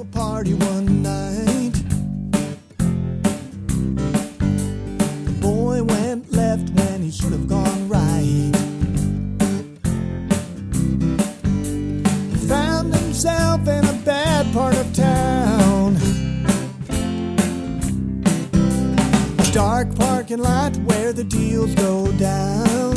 a party one night. The boy went left when he should have gone right. He found himself in a bad part of town. A dark parking lot where the deals go down.